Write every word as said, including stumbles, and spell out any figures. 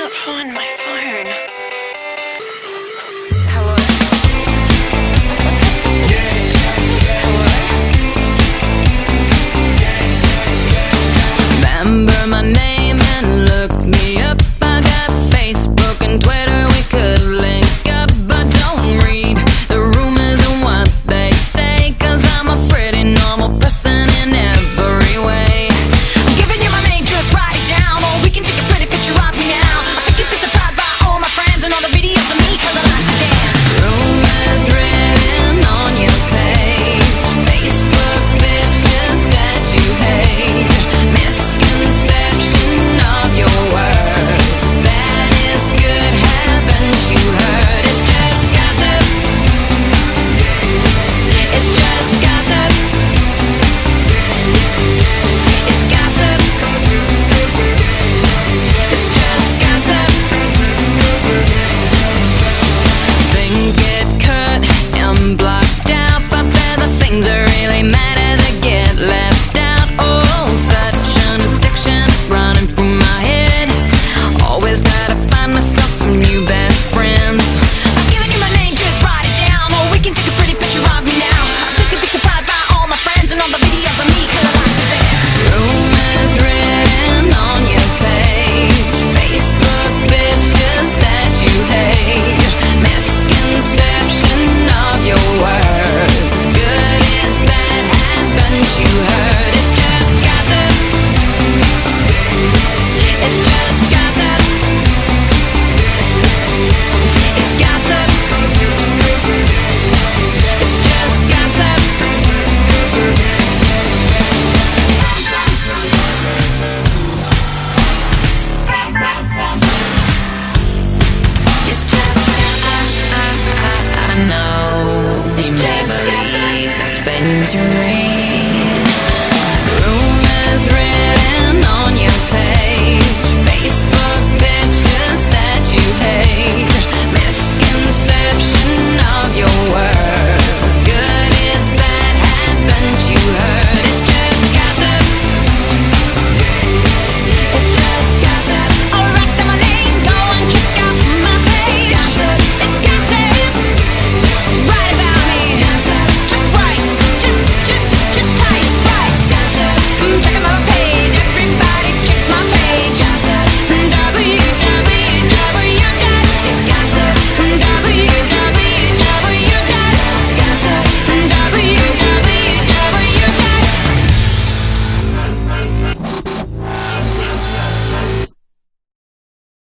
can't find my phone. Remember my name and look me up. I got Facebook and Twitter, we could link up. But don't read the rumors and what they say, 'cause I'm a pretty normal person in every way. I'm giving you my name, just write it down, or we can take a pretty picture of me now. I think you'd be surprised by all my friends and all the videos of me, 'cause I like to dance. Rumors written on your page, Facebook bitches that you hate, misconception of your words, as bad as good, haven't you heard? It's just gossip. It's just gossip. It's gossip. It's just gossip. Things get cut and blocked out, but they're the things that really matter that get left out. Oh, such an addiction running through my head. Always gotta find myself some new best friends. I'm giving you my name, just write it down, or we can take a pretty picture of me now. I think you'd be surprised by all my friends and all the videos of me, 'cause I like to dance. Rumors written on your page, Facebook bitches that you hate, misconception of your words, good is bad, haven't you heard? It's just gossip. It's just gossip. It's gossip. It's just gossip. It's just I, I, I, I know you may believe the things you read.